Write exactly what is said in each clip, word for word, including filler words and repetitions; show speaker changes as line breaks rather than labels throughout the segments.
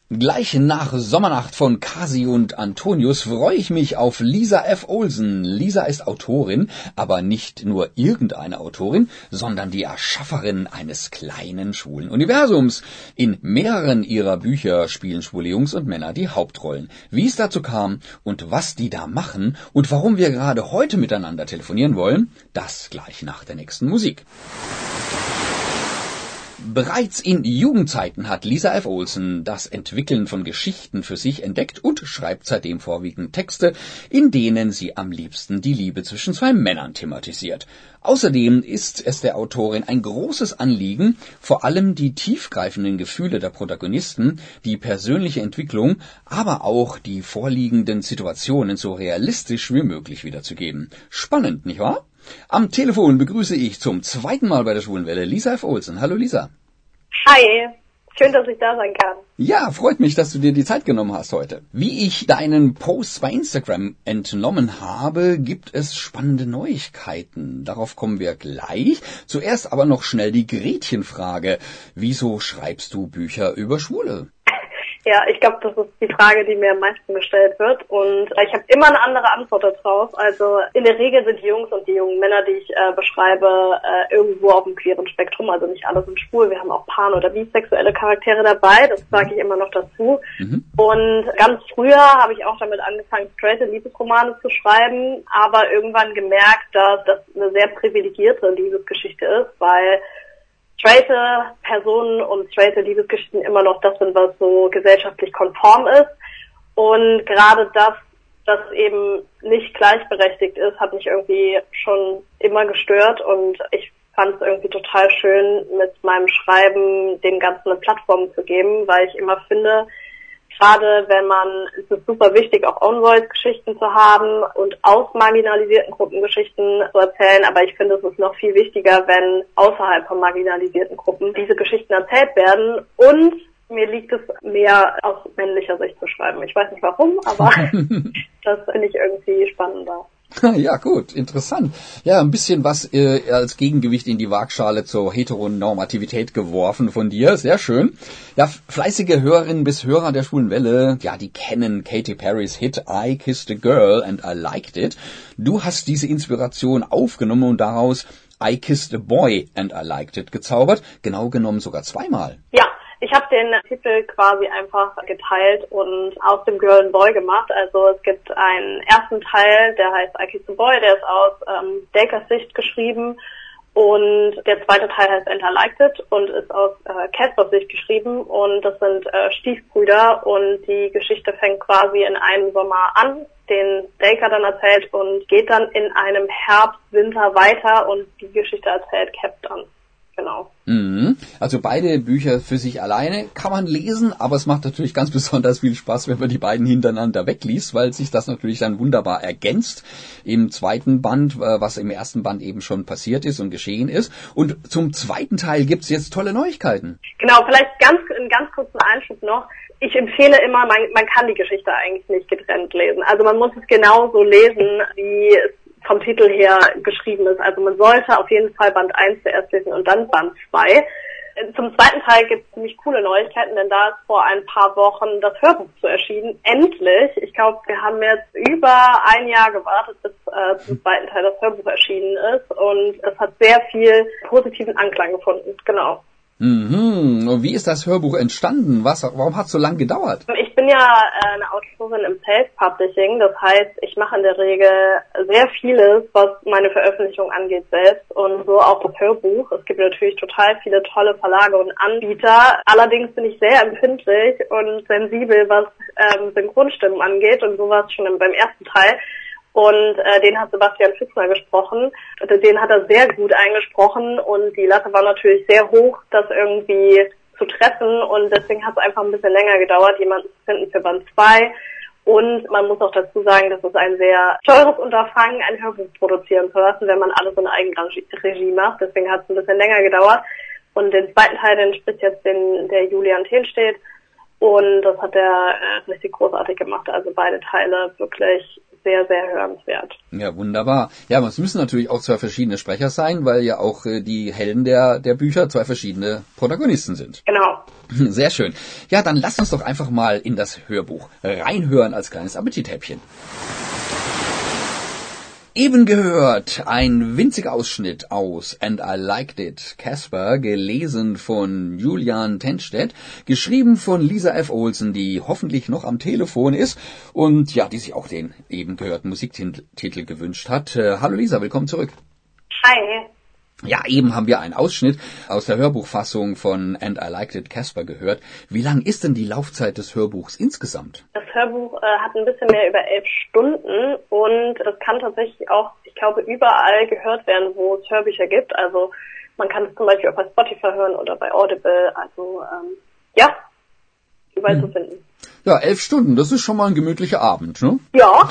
Gleich nach Sommernacht von Kasi und Antonius freue ich mich auf Lisa F. Olsen. Lisa ist Autorin, aber nicht nur irgendeine Autorin, sondern die Erschafferin eines kleinen schwulen Universums. In mehreren ihrer Bücher spielen schwule Jungs und Männer die Hauptrollen. Wie es dazu kam und was die da machen und warum wir gerade heute miteinander telefonieren wollen, das gleich nach der nächsten Musik. Bereits in Jugendzeiten hat Lisa F. Olsen das Entwickeln von Geschichten für sich entdeckt und schreibt seitdem vorwiegend Texte, in denen sie am liebsten die Liebe zwischen zwei Männern thematisiert. Außerdem ist es der Autorin ein großes Anliegen, vor allem die tiefgreifenden Gefühle der Protagonisten, die persönliche Entwicklung, aber auch die vorliegenden Situationen so realistisch wie möglich wiederzugeben. Spannend, nicht wahr? Am Telefon begrüße ich zum zweiten Mal bei der Schwulen Welle Lisa F. Olsen. Hallo Lisa.
Hi, schön, dass ich da sein kann.
Ja, freut mich, dass du dir die Zeit genommen hast heute. Wie ich deinen Posts bei Instagram entnommen habe, gibt es spannende Neuigkeiten. Darauf kommen wir gleich. Zuerst aber noch schnell die Gretchenfrage. Wieso schreibst du Bücher über Schwule?
Ja, ich glaube, das ist die Frage, die mir am meisten gestellt wird und ich habe immer eine andere Antwort darauf. Also in der Regel sind die Jungs und die jungen Männer, die ich äh, beschreibe, äh, irgendwo auf dem queeren Spektrum. Also nicht alle sind schwul, wir haben auch pan- oder bisexuelle Charaktere dabei, das sage ich immer noch dazu. Mhm. Und ganz früher habe ich auch damit angefangen, straighte Liebesromane zu schreiben, aber irgendwann gemerkt, dass das eine sehr privilegierte Liebesgeschichte ist, weil straighte Personen und straighte Liebesgeschichten immer noch das sind, was so gesellschaftlich konform ist. Und gerade das, das eben nicht gleichberechtigt ist, hat mich irgendwie schon immer gestört. Und ich fand es irgendwie total schön, mit meinem Schreiben dem Ganzen eine Plattform zu geben, weil ich immer finde, gerade wenn man, es ist super wichtig, auch Own-Voice-Geschichten zu haben und aus marginalisierten Gruppen Geschichten zu erzählen, aber ich finde, es ist noch viel wichtiger, wenn außerhalb von marginalisierten Gruppen diese Geschichten erzählt werden und mir liegt es mehr aus männlicher Sicht zu schreiben. Ich weiß nicht warum, aber das finde ich irgendwie spannender.
Ja, gut, interessant. Ja, ein bisschen was äh, als Gegengewicht in die Waagschale zur Heteronormativität geworfen von dir. Sehr schön. Ja, fleißige Hörerinnen bis Hörer der Schwulen Welle, ja, die kennen Katy Perrys Hit I Kissed a Girl and I Liked It. Du hast diese Inspiration aufgenommen und daraus I Kissed a Boy and I Liked It gezaubert. Genau genommen sogar zweimal.
Ja. Ich habe den Titel quasi einfach geteilt und aus dem Girl and Boy gemacht. Also es gibt einen ersten Teil, der heißt I Kissed a Boy, der ist aus ähm, Dakers Sicht geschrieben. Und der zweite Teil heißt And I Liked It und ist aus äh, Caspers Sicht geschrieben. Und das sind äh, Stiefbrüder und die Geschichte fängt quasi in einem Sommer an, den Dacre dann erzählt und geht dann in einem Herbst, Winter weiter und die Geschichte erzählt Cap dann. Genau.
Mhm. Also beide Bücher für sich alleine kann man lesen, aber es macht natürlich ganz besonders viel Spaß, wenn man die beiden hintereinander wegliest, weil sich das natürlich dann wunderbar ergänzt im zweiten Band, was im ersten Band eben schon passiert ist und geschehen ist. Und zum zweiten Teil gibt's jetzt tolle Neuigkeiten.
Genau, vielleicht ganz einen ganz kurzen Einschub noch. Ich empfehle immer, man, man kann die Geschichte eigentlich nicht getrennt lesen. Also man muss es genauso lesen, wie es vom Titel her geschrieben ist. Also man sollte auf jeden Fall Band eins zuerst lesen und dann Band zwei. Zum zweiten Teil gibt es ziemlich coole Neuigkeiten, denn da ist vor ein paar Wochen das Hörbuch zu erschienen. Endlich! Ich glaube, wir haben jetzt über ein Jahr gewartet, bis äh, zum zweiten Teil das Hörbuch erschienen ist und es hat sehr viel positiven Anklang gefunden. Genau.
Mhm. Und wie ist das Hörbuch entstanden? Was, warum hat es so lange gedauert?
Ich bin ja äh, eine Autorin im Self-Publishing, das heißt, ich mache in der Regel sehr vieles, was meine Veröffentlichung angeht selbst und so auch das Hörbuch. Es gibt natürlich total viele tolle Verlage und Anbieter, allerdings bin ich sehr empfindlich und sensibel, was ähm, Synchronstimmen angeht und sowas schon im, beim ersten Teil. Und äh, den hat Sebastian Fitzner gesprochen. Den hat er sehr gut eingesprochen und die Latte war natürlich sehr hoch, das irgendwie zu treffen. Und deswegen hat es einfach ein bisschen länger gedauert, jemanden zu finden für Band zwei. Und man muss auch dazu sagen, das ist ein sehr teures Unterfangen, ein Hörbuch produzieren zu lassen, wenn man alles in Eigenregie macht. Deswegen hat es ein bisschen länger gedauert. Und den zweiten Teil, den spricht jetzt den, der Julian Telstedt. Und das hat er äh, richtig großartig gemacht. Also beide Teile wirklich sehr, sehr hörenswert.
Ja, wunderbar. Ja, aber es müssen natürlich auch zwei verschiedene Sprecher sein, weil ja auch äh, die Helden der, der Bücher zwei verschiedene Protagonisten sind.
Genau.
Sehr schön. Ja, dann lass uns doch einfach mal in das Hörbuch reinhören als kleines Appetithäppchen. Eben gehört ein winziger Ausschnitt aus And I Liked It, Casper, gelesen von Julian Tenstedt, geschrieben von Lisa F. Olsen, die hoffentlich noch am Telefon ist und ja, die sich auch den eben gehörten Musiktitel gewünscht hat. Äh, hallo Lisa, willkommen zurück.
Hi.
Ja, eben haben wir einen Ausschnitt aus der Hörbuchfassung von And I Liked It, Casper gehört. Wie lang ist denn die Laufzeit des Hörbuchs insgesamt?
Das Hörbuch äh, hat ein bisschen mehr über elf Stunden und das kann tatsächlich auch, ich glaube, überall gehört werden, wo es Hörbücher gibt. Also man kann es zum Beispiel auch bei Spotify hören oder bei Audible. Also ähm, ja, überall hm. zu finden.
Ja, elf Stunden, das ist schon mal ein gemütlicher Abend, ne?
Ja.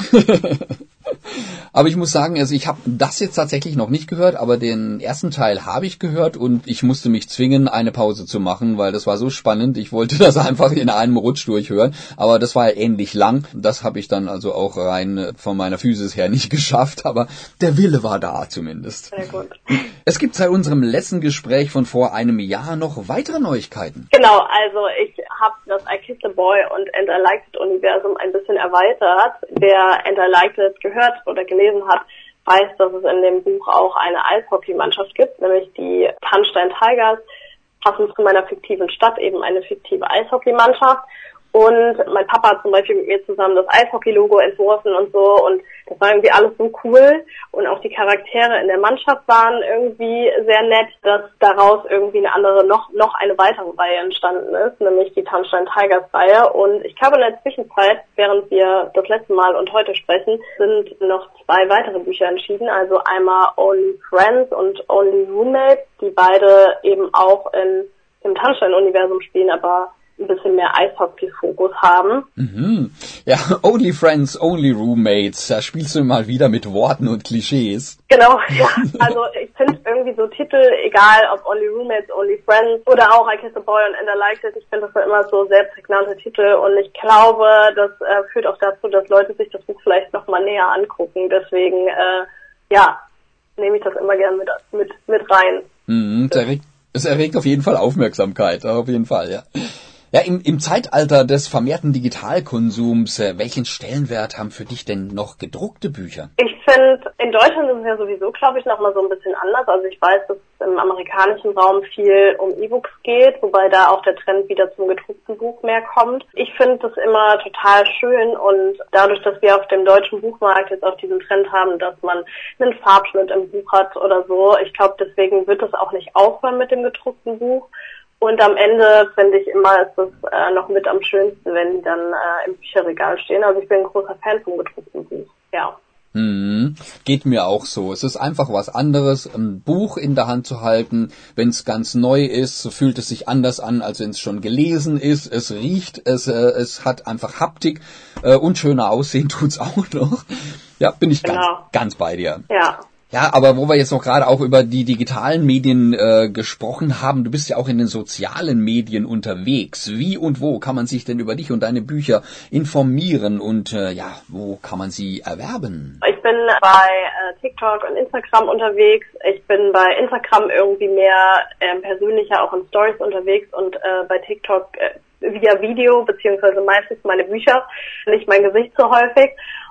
Aber ich muss sagen, also ich habe das jetzt tatsächlich noch nicht gehört, aber den ersten Teil habe ich gehört und ich musste mich zwingen, eine Pause zu machen, weil das war so spannend. Ich wollte das einfach in einem Rutsch durchhören, aber das war ja ähnlich lang. Das habe ich dann also auch rein von meiner Physis her nicht geschafft, aber der Wille war da zumindest.
Sehr gut.
Es gibt seit unserem letzten Gespräch von vor einem Jahr noch weitere Neuigkeiten.
Genau, also ich habe das I Kissed a Boy und And I Liked It Universum ein bisschen erweitert. Wer And I Liked It gehört oder gelesen hat, weiß, dass es in dem Buch auch eine Eishockeymannschaft gibt, nämlich die Tanstein Tigers, passend zu meiner fiktiven Stadt, eben eine fiktive Eishockeymannschaft. Und mein Papa hat zum Beispiel mit mir zusammen das Eishockey-Logo entworfen und so. Und das war irgendwie alles so cool. Und auch die Charaktere in der Mannschaft waren irgendwie sehr nett, dass daraus irgendwie eine andere, noch noch eine weitere Reihe entstanden ist, nämlich die Tanstein Tigers-Reihe. Und ich glaube, in der Zwischenzeit, während wir das letzte Mal und heute sprechen, sind noch zwei weitere Bücher entschieden. Also einmal Only Friends und Only Roommates, die beide eben auch in im Tanstein-Universum spielen, aber ein bisschen mehr Eishockey-Fokus haben.
Mhm. Ja, Only Friends, Only Roommates, da spielst du mal wieder mit Worten und Klischees.
Genau, ja. Also ich finde irgendwie so Titel, egal ob Only Roommates, Only Friends oder auch I Kissed a Boy und And I Liked It, ich finde das ja immer so sehr prägnante Titel und ich glaube, das äh, führt auch dazu, dass Leute sich das Buch vielleicht noch mal näher angucken. Deswegen, äh, ja, nehme ich das immer gerne mit, mit, mit rein.
Mhm, es erregt, es erregt auf jeden Fall Aufmerksamkeit, auf jeden Fall, ja. Ja, im, im Zeitalter des vermehrten Digitalkonsums, äh, welchen Stellenwert haben für dich denn noch gedruckte Bücher?
Ich finde, in Deutschland ist es ja sowieso, glaube ich, nochmal so ein bisschen anders. Also ich weiß, dass es im amerikanischen Raum viel um E-Books geht, wobei da auch der Trend wieder zum gedruckten Buch mehr kommt. Ich finde das immer total schön und dadurch, dass wir auf dem deutschen Buchmarkt jetzt auch diesen Trend haben, dass man einen Farbschnitt im Buch hat oder so, ich glaube, deswegen wird es auch nicht aufhören mit dem gedruckten Buch. Und am Ende finde ich immer, ist es äh, noch mit am schönsten, wenn die dann äh, im Bücherregal stehen. Also ich bin ein großer Fan vom gedruckten Buch, ja.
Hm, geht mir auch so. Es ist einfach was anderes, ein Buch in der Hand zu halten. Wenn es ganz neu ist, so fühlt es sich anders an, als wenn es schon gelesen ist. Es riecht, es, äh, es hat einfach Haptik äh, und schöner aussehen tut's auch noch. Ja, bin ich ganz,
genau.
ganz bei dir.
Ja.
Ja, aber wo wir jetzt noch gerade auch über die digitalen Medien äh, gesprochen haben, du bist ja auch in den sozialen Medien unterwegs. Wie und wo kann man sich denn über dich und deine Bücher informieren und äh, ja, wo kann man sie erwerben?
Ich bin bei äh, TikTok und Instagram unterwegs. Ich bin bei Instagram irgendwie mehr äh, persönlicher auch in Stories unterwegs und äh, bei TikTok äh, via Video, beziehungsweise meistens meine Bücher, nicht mein Gesicht so häufig.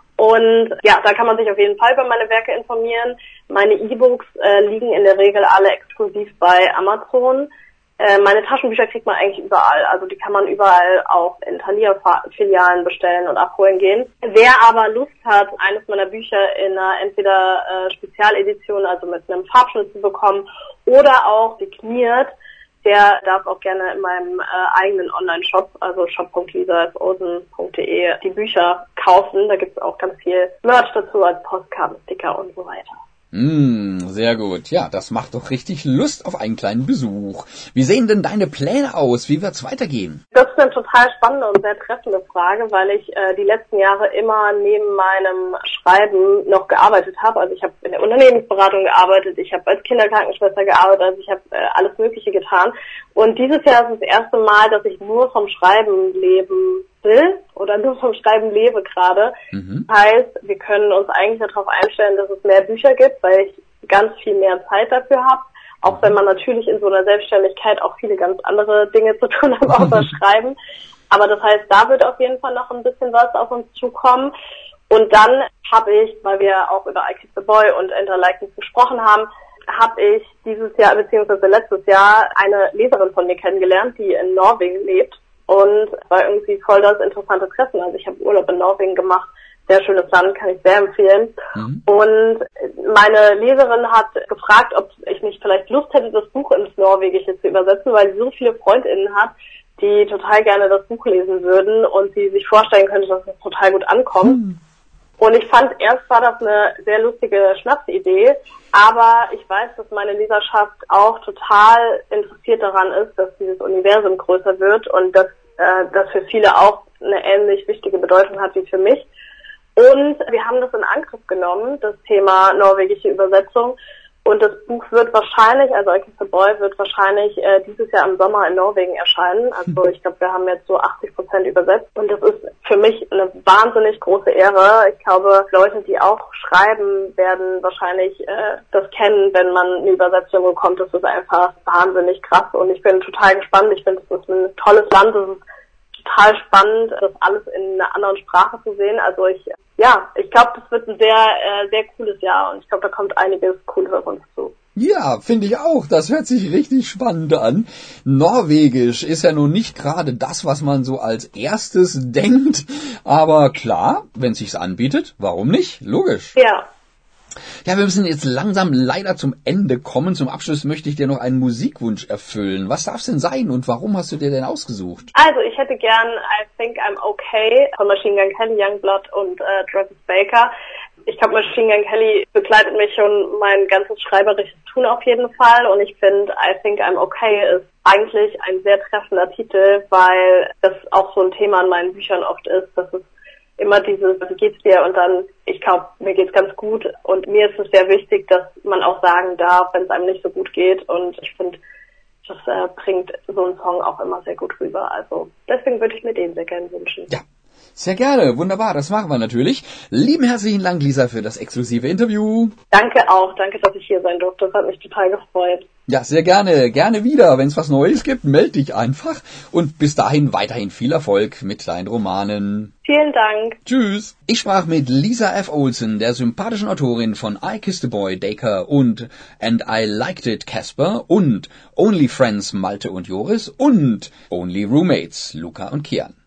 Und ja, da kann man sich auf jeden Fall über meine Werke informieren. Meine E-Books äh, liegen in der Regel alle exklusiv bei Amazon. Äh, meine Taschenbücher kriegt man eigentlich überall. Also die kann man überall auch in Thalia-Filialen bestellen und abholen gehen. Wer aber Lust hat, eines meiner Bücher in einer entweder äh, Spezialedition, also mit einem Farbschnitt zu bekommen, oder auch signiert, der darf auch gerne in meinem äh, eigenen Online-Shop, also shop punkt lisa f olsen punkt de, die Bücher kaufen. Da gibt es auch ganz viel Merch dazu, als Postkarten, Sticker und so weiter.
Mm, sehr gut. Ja, das macht doch richtig Lust auf einen kleinen Besuch. Wie sehen denn deine Pläne aus? Wie wird's weitergehen?
Das ist eine total spannende und sehr treffende Frage, weil ich äh, die letzten Jahre immer neben meinem Schreiben noch gearbeitet habe. Also ich habe in der Unternehmensberatung gearbeitet, ich habe als Kinderkrankenschwester gearbeitet, also ich habe äh, alles Mögliche getan. Und dieses Jahr ist das erste Mal, dass ich nur vom Schreiben leben will oder nur vom Schreiben lebe gerade. Mhm. Heißt, wir können uns eigentlich darauf einstellen, dass es mehr Bücher gibt, weil ich ganz viel mehr Zeit dafür habe. Auch wenn man natürlich in so einer Selbstständigkeit auch viele ganz andere Dinge zu tun hat, außer Schreiben. Aber das heißt, da wird auf jeden Fall noch ein bisschen was auf uns zukommen. Und dann habe ich, weil wir auch über I Kiss the Boy und Enter Likeness gesprochen haben, habe ich dieses Jahr bzw. letztes Jahr eine Leserin von mir kennengelernt, die in Norwegen lebt. Und war irgendwie voll das interessante Treffen. Also ich habe Urlaub in Norwegen gemacht. Sehr schönes Land, kann ich sehr empfehlen. Mhm. Und meine Leserin hat gefragt, ob ich nicht vielleicht Lust hätte, das Buch ins Norwegische zu übersetzen, weil sie so viele FreundInnen hat, die total gerne das Buch lesen würden und sie sich vorstellen könnte, dass es total gut ankommt. Mhm. Und ich fand, erst war das eine sehr lustige Schnapsidee, aber ich weiß, dass meine Leserschaft auch total interessiert daran ist, dass dieses Universum größer wird und dass äh, das für viele auch eine ähnlich wichtige Bedeutung hat wie für mich. Und wir haben das in Angriff genommen, das Thema norwegische Übersetzung. Und das Buch wird wahrscheinlich, also I Kiss the Boy, wird wahrscheinlich äh, dieses Jahr im Sommer in Norwegen erscheinen. Also ich glaube, wir haben jetzt so achtzig Prozent übersetzt. Und das ist für mich eine wahnsinnig große Ehre. Ich glaube, Leute, die auch schreiben, werden wahrscheinlich äh, das kennen, wenn man eine Übersetzung bekommt. Das ist einfach wahnsinnig krass. Und ich bin total gespannt. Ich finde, es ist ein tolles Land. Es ist total spannend, das alles in einer anderen Sprache zu sehen. Also ich, ja, ich glaube, das wird ein sehr, äh, sehr cooles Jahr und ich glaube, da kommt einiges Cooles auf uns zu.
Ja, finde ich auch. Das hört sich richtig spannend an. Norwegisch ist ja nun nicht gerade das, was man so als erstes denkt. Aber klar, wenn es sich anbietet, warum nicht? Logisch.
Ja.
Ja, wir müssen jetzt langsam leider zum Ende kommen. Zum Abschluss möchte ich dir noch einen Musikwunsch erfüllen. Was darf es denn sein und warum hast du dir denn ausgesucht?
Also ich hätte gern I Think I'm Okay von Machine Gun Kelly, Youngblood und äh, Travis Baker. Ich glaube, Machine Gun Kelly begleitet mich schon mein ganzes schreiberisches Tun auf jeden Fall und ich finde I Think I'm Okay ist eigentlich ein sehr treffender Titel, weil das auch so ein Thema in meinen Büchern oft ist, dass es immer dieses, wie geht's dir? Und dann, ich glaube, mir geht's ganz gut. Und mir ist es sehr wichtig, dass man auch sagen darf, wenn es einem nicht so gut geht. Und ich finde, das äh, bringt so ein Song auch immer sehr gut rüber. Also deswegen würde ich mir den sehr gerne wünschen.
Ja, sehr gerne. Wunderbar, das machen wir natürlich. Lieben herzlichen Dank, Lisa, für das exklusive Interview.
Danke auch. Danke, dass ich hier sein durfte. Das hat mich total gefreut.
Ja, sehr gerne. Gerne wieder. Wenn es was Neues gibt, melde dich einfach. Und bis dahin weiterhin viel Erfolg mit deinen Romanen.
Vielen Dank.
Tschüss. Ich sprach mit Lisa F. Olsen, der sympathischen Autorin von I Kiss the Boy, Dacre und And I Liked It, Casper und Only Friends, Malte und Joris und Only Roommates, Luca und Kian.